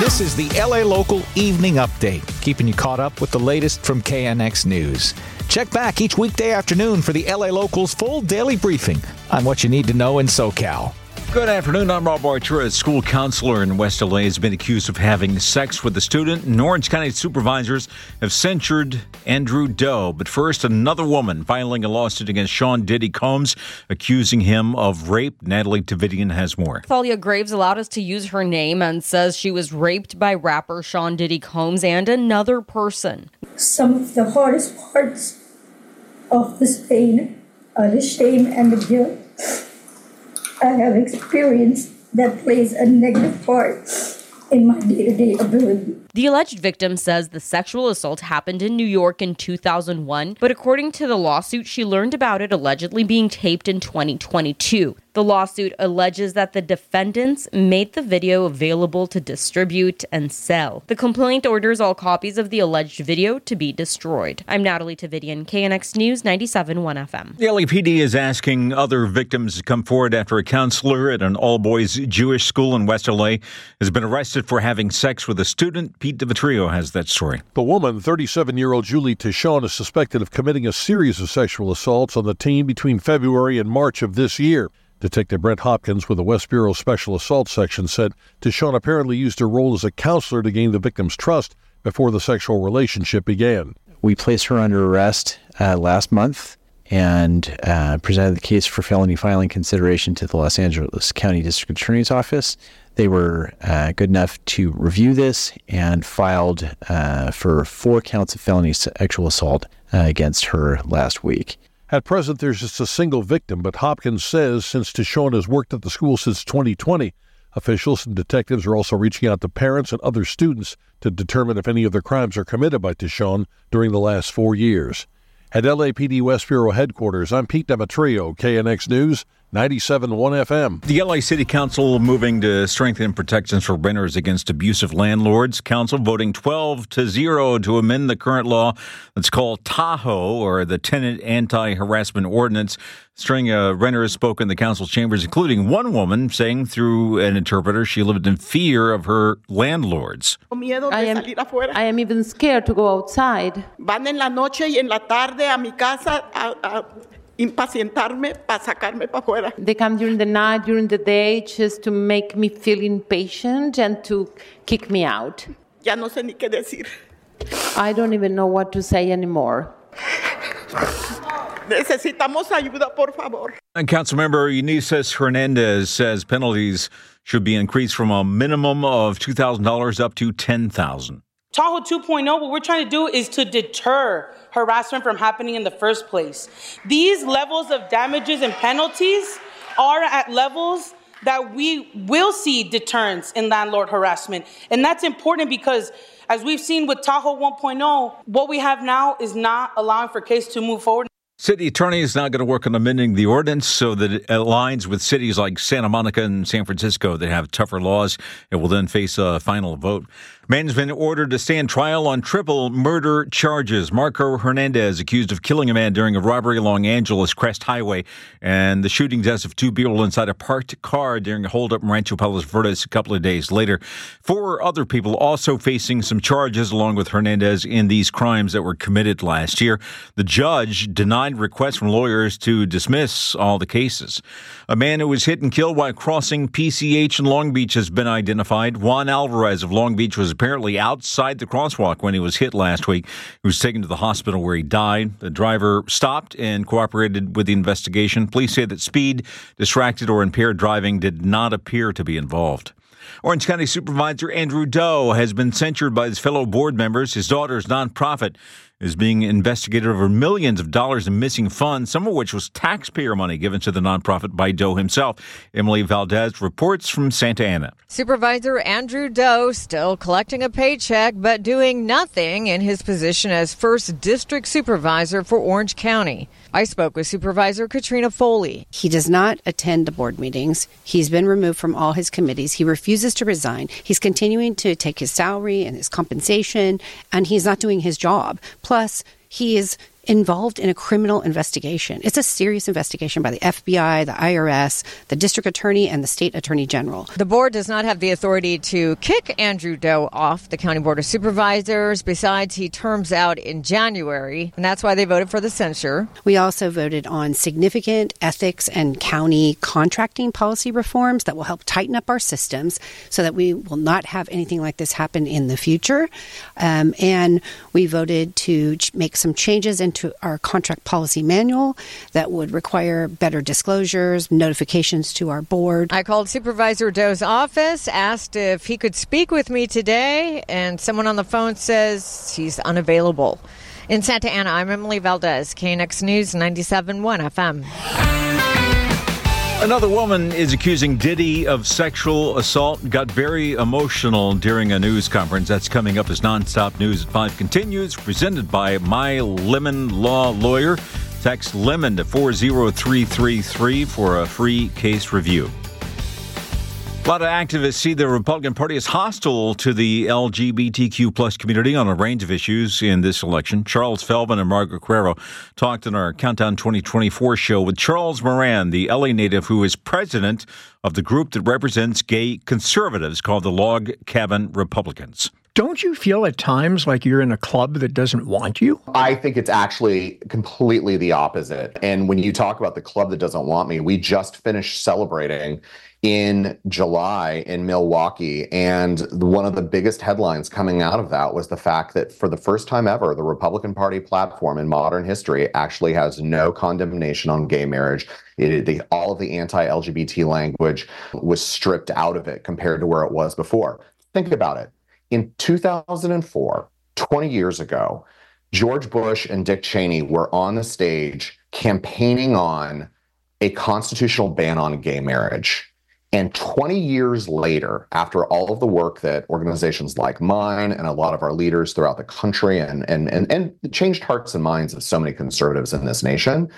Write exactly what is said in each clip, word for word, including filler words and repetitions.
This is the L A Local Evening Update, keeping you caught up with the latest from K N X News. Check back each weekday afternoon for the L A Local's full daily briefing on what you need to know in SoCal. Good afternoon. I'm Rob Artura. A school counselor in West L A has been accused of having sex with a student, and Orange County supervisors have censured Andrew Doe. But first, another woman filing a lawsuit against Sean Diddy Combs, accusing him of rape. Natalie Tavidian has more. Thalia Graves allowed us to use her name and says she was raped by rapper Sean Diddy Combs and another person. Some of the hardest parts of this pain are the shame and the guilt I have experienced that plays a negative part in my day-to-day ability. The alleged victim says the sexual assault happened in New York in two thousand one, but according to the lawsuit, she learned about it allegedly being taped in twenty twenty-two. The lawsuit alleges that the defendants made the video available to distribute and sell. The complaint orders all copies of the alleged video to be destroyed. I'm Natalie Tavidian, K N X News ninety-seven point one F M. The L A P D is asking other victims to come forward after a counselor at an all-boys Jewish school in West L A has been arrested for having sex with a student. Pete DeVitrio has that story. The woman, thirty-seven-year-old Julie Tishon, is suspected of committing a series of sexual assaults on the teen between February and March of this year. Detective Brent Hopkins with the West Bureau Special Assault Section said Tishon apparently used her role as a counselor to gain the victim's trust before the sexual relationship began. We placed her under arrest uh, last month and uh, presented the case for felony filing consideration to the Los Angeles County District Attorney's Office. They were uh, good enough to review this and filed uh, for four counts of felony sexual assault uh, against her last week. At present, there's just a single victim, but Hopkins says since Tishon has worked at the school since twenty twenty, officials and detectives are also reaching out to parents and other students to determine if any other crimes are committed by Tishon during the last four years. At L A P D West Bureau headquarters, I'm Pete DeMatrio, K N X News, ninety-seven point one F M. The L A City Council moving to strengthen protections for renters against abusive landlords. Council voting twelve to zero to amend the current law that's called Tahoe, or the Tenant Anti-Harassment Ordinance. String of renters spoke in the council chambers, including one woman saying through an interpreter she lived in fear of her landlords. I am, I am even scared to go outside. Van en la noche y en la tarde a mi casa a, a impacientarme para sacarme para afuera. They come during the night, during the day, just to make me feel impatient and to kick me out. Ya no sé ni qué decir. I don't even know what to say anymore. Necesitamos ayuda, por favor. And Councilmember Eunice Hernandez says penalties should be increased from a minimum of two thousand dollars up to ten thousand dollars. Tahoe two point oh, what we're trying to do is to deter harassment from happening in the first place. These levels of damages and penalties are at levels that we will see deterrence in landlord harassment. And that's important because, as we've seen with Tahoe one point oh, what we have now is not allowing for case to move forward. City attorney is now going to work on amending the ordinance so that it aligns with cities like Santa Monica and San Francisco that have tougher laws. It will then face a final vote. Man has been ordered to stand trial on triple murder charges. Marco Hernandez accused of killing a man during a robbery along Angeles Crest Highway and the shooting deaths of two people inside a parked car during a holdup in Rancho Palos Verdes a couple of days later. Four other people also facing some charges along with Hernandez in these crimes that were committed last year. The judge denied requests from lawyers to dismiss all the cases. A man who was hit and killed while crossing P C H in Long Beach has been identified. Juan Alvarez of Long Beach was apparently outside the crosswalk when he was hit last week. He was taken to the hospital where he died. The driver stopped and cooperated with the investigation. Police say that speed, distracted, or impaired driving did not appear to be involved. Orange County Supervisor Andrew Doe has been censured by his fellow board members. His daughter's nonprofit is being investigated over millions of dollars in missing funds, some of which was taxpayer money given to the nonprofit by Doe himself. Emily Valdez reports from Santa Ana. Supervisor Andrew Doe still collecting a paycheck, but doing nothing in his position as first district supervisor for Orange County. I spoke with Supervisor Katrina Foley. He does not attend the board meetings. He's been removed from all his committees. He refuses to resign. He's continuing to take his salary and his compensation, and he's not doing his job. Plus, he is involved in a criminal investigation. It's a serious investigation by the F B I, the I R S, the district attorney, and the state attorney general. The board does not have the authority to kick Andrew Doe off the County Board of Supervisors. Besides, he terms out in January, and that's why they voted for the censure. We also voted on significant ethics and county contracting policy reforms that will help tighten up our systems so that we will not have anything like this happen in the future. Um, and we voted to ch- make some changes into our contract policy manual that would require better disclosures, notifications to our board. I called Supervisor Doe's office, asked if he could speak with me today, and someone on the phone says he's unavailable. In Santa Ana, I'm Emily Valdez, K N X News ninety-seven point one F M. Another woman is accusing Diddy of sexual assault. Got very emotional during a news conference. That's coming up as Nonstop News at five continues. Presented by My Lemon Law Lawyer. Text Lemon to four zero three three three for a free case review. A lot of activists see the Republican Party as hostile to the L G B T Q plus community on a range of issues in this election. Charles Feldman and Margaret Carrero talked in our Countdown twenty twenty-four show with Charles Moran, the L A native who is president of the group that represents gay conservatives called the Log Cabin Republicans. Don't you feel at times like you're in a club that doesn't want you? I think it's actually completely the opposite. And when you talk about the club that doesn't want me, we just finished celebrating in July in Milwaukee. And one of the biggest headlines coming out of that was the fact that for the first time ever, the Republican Party platform in modern history actually has no condemnation on gay marriage. It, the, all of the anti-L G B T language was stripped out of it compared to where it was before. Think about it. In two thousand four, twenty years ago, George Bush and Dick Cheney were on the stage campaigning on a constitutional ban on gay marriage. And twenty years later, after all of the work that organizations like mine and a lot of our leaders throughout the country and, and, and, and changed hearts and minds of so many conservatives in this nation,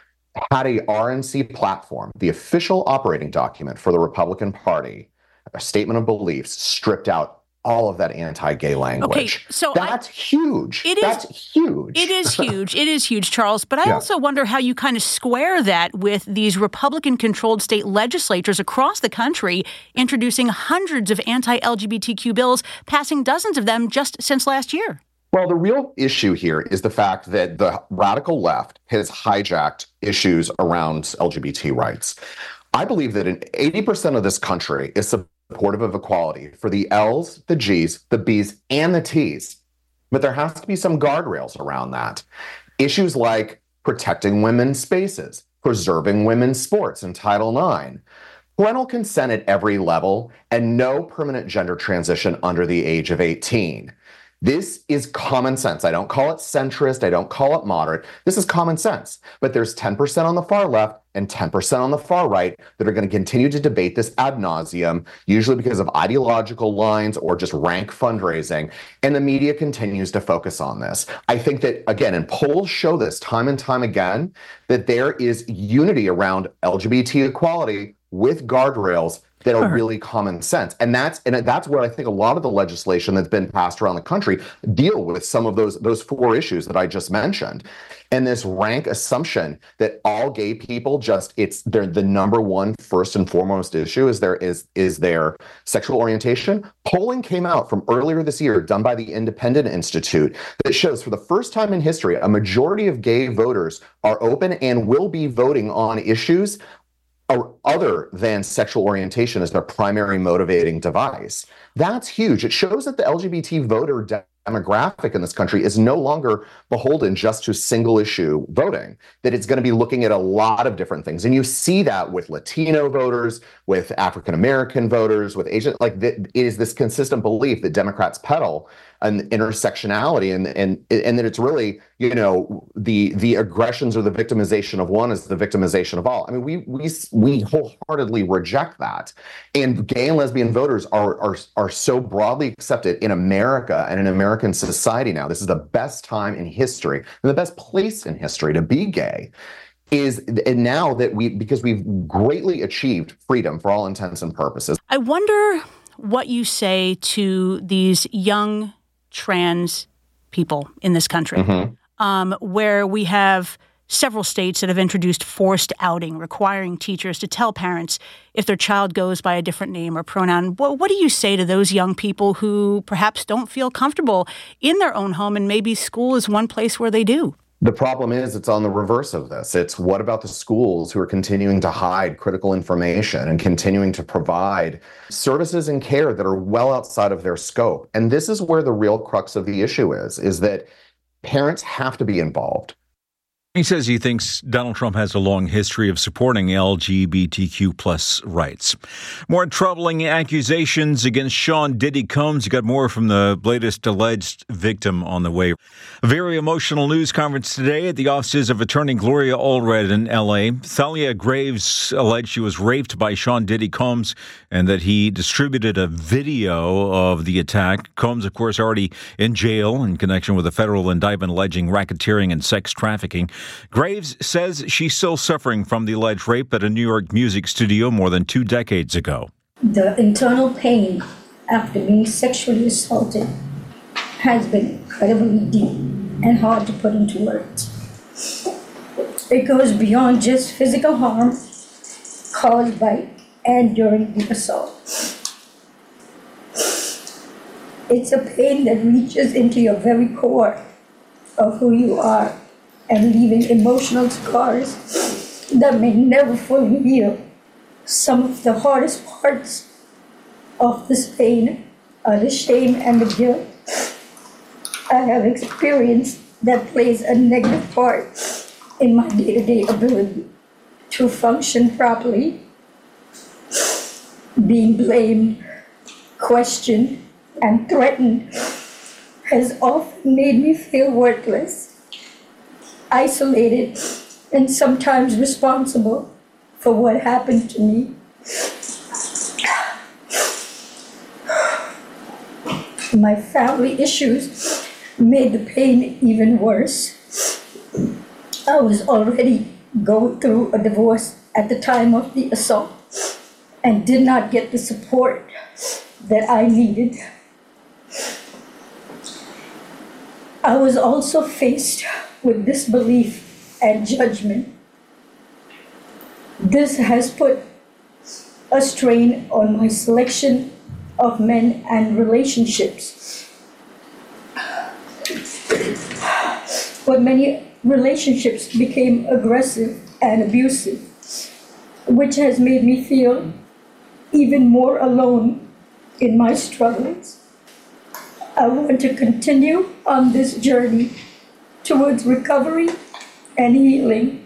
had a R N C platform, the official operating document for the Republican Party, a statement of beliefs, stripped out all of that anti-gay language. Okay, so that's I, huge. It is, that's huge. It is huge. It is huge, Charles. But I yeah. also wonder how you kind of square that with these Republican-controlled state legislatures across the country introducing hundreds of anti-L G B T Q bills, passing dozens of them just since last year. Well, the real issue here is the fact that the radical left has hijacked issues around L G B T rights. I believe that in eighty percent of this country is supportive of equality for the L's, the G's, the B's, and the T's. But there has to be some guardrails around that. Issues like protecting women's spaces, preserving women's sports in Title nine, parental consent at every level, and no permanent gender transition under the age of eighteen. This is common sense. I don't call it centrist. I don't call it moderate. This is common sense. But there's ten percent on the far left and ten percent on the far right that are going to continue to debate this ad nauseum, usually because of ideological lines or just rank fundraising. And the media continues to focus on this. I think that, again, and polls show this time and time again, that there is unity around L G B T equality with guardrails that are really common sense. And that's and that's where I think a lot of the legislation that's been passed around the country deal with some of those those four issues that I just mentioned. And this rank assumption that all gay people just it's they're the number one first and foremost issue is their is is their sexual orientation. Polling came out from earlier this year done by the Independent Institute that shows for the first time in history a majority of gay voters are open and will be voting on issues other than sexual orientation as their primary motivating device. That's huge. It shows that the L G B T voter demographic in this country is no longer beholden just to single issue voting, that it's going to be looking at a lot of different things. And you see that with Latino voters, with African-American voters, with Asian, like the, it is this consistent belief that Democrats peddle an intersectionality and, and, and that it's really, you know, the, the aggressions or the victimization of one is the victimization of all. I mean, we, we, we wholeheartedly reject that. And gay and lesbian voters are, are, are so broadly accepted in America and in American society now. This is the best time in history and the best place in history to be gay. Is and now that we, because we've greatly achieved freedom for all intents and purposes. I wonder what you say to these young trans people in this country. Mm-hmm. um, where we have several states that have introduced forced outing, requiring teachers to tell parents if their child goes by a different name or pronoun. What, what do you say to those young people who perhaps don't feel comfortable in their own home, and maybe school is one place where they do? The problem is it's on the reverse of this. It's what about the schools who are continuing to hide critical information and continuing to provide services and care that are well outside of their scope? And this is where the real crux of the issue is, is that parents have to be involved. He says he thinks Donald Trump has a long history of supporting L G B T Q plus rights. More troubling accusations against Sean Diddy Combs. You got more from the latest alleged victim on the way. A very emotional news conference today at the offices of attorney Gloria Allred in L A. Thalia Graves alleged she was raped by Sean Diddy Combs and that he distributed a video of the attack. Combs, of course, already in jail in connection with a federal indictment alleging racketeering and sex trafficking. Graves says she's still suffering from the alleged rape at a New York music studio more than two decades ago. The internal pain after being sexually assaulted has been incredibly deep and hard to put into words. It goes beyond just physical harm caused by and during the assault. It's a pain that reaches into your very core of who you are, and leaving emotional scars that may never fully heal. Some of the hardest parts of this pain are the shame and the guilt I have experienced that plays a negative part in my day-to-day ability to function properly. Being blamed, questioned, and threatened has often made me feel worthless, isolated, and sometimes responsible for what happened to me. My family issues made the pain even worse. I was already going through a divorce at the time of the assault and did not get the support that I needed. I was also faced with disbelief and judgment. This has put a strain on my selection of men and relationships. But many relationships became aggressive and abusive, which has made me feel even more alone in my struggles. I want to continue on this journey towards recovery and healing.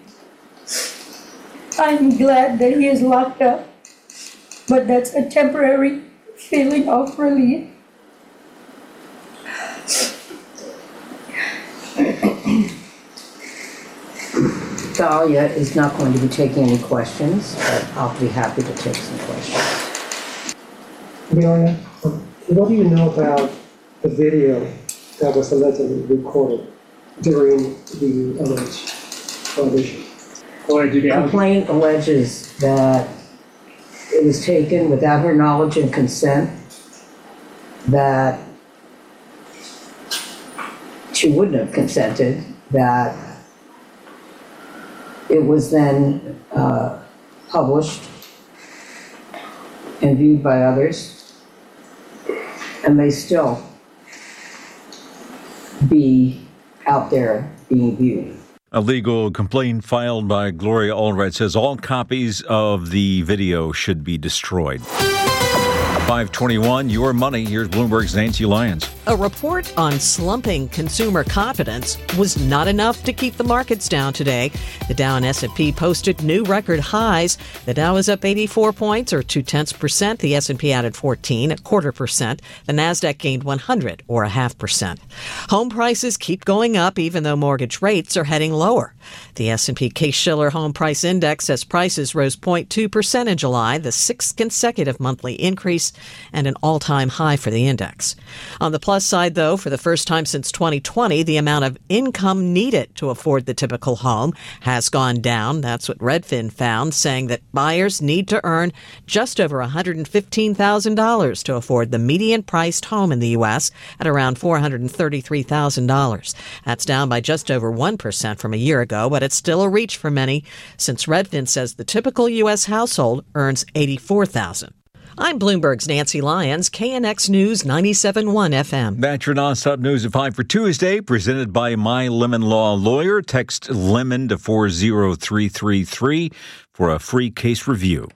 I'm glad that he is locked up, but that's a temporary feeling of relief. Thalia is not going to be taking any questions, but I'll be happy to take some questions. Leona, what do you know about the video that was allegedly recorded during the alleged audition? The complaint alleges that it was taken without her knowledge and consent, that she wouldn't have consented, that it was then uh, published and viewed by others, and may still be out there being viewed. A legal complaint filed by Gloria Allred says all copies of the video should be destroyed. five twenty-one, your money. Here's Bloomberg's Nancy Lyons. A report on slumping consumer confidence was not enough to keep the markets down today. The Dow and S and P posted new record highs. The Dow is up eighty-four points, or two-tenths percent. The S and P added fourteen, a quarter percent. The Nasdaq gained one hundred, or a half percent. Home prices keep going up, even though mortgage rates are heading lower. The S and P Case-Shiller Home Price Index says prices rose zero point two percent in July, the sixth consecutive monthly increase, and an all-time high for the index. On the plus plus side, though, for the first time since twenty twenty, the amount of income needed to afford the typical home has gone down. That's what Redfin found, saying that buyers need to earn just over one hundred fifteen thousand dollars to afford the median priced home in the U S at around four hundred thirty-three thousand dollars. That's down by just over one percent from a year ago, but it's still a reach for many, since Redfin says the typical U S household earns eighty-four thousand dollars. I'm Bloomberg's Nancy Lyons, K N X News ninety-seven point one F M. That's your nonstop news at five for Tuesday, presented by My Lemon Law Lawyer. Text LEMON to four zero three three three for a free case review.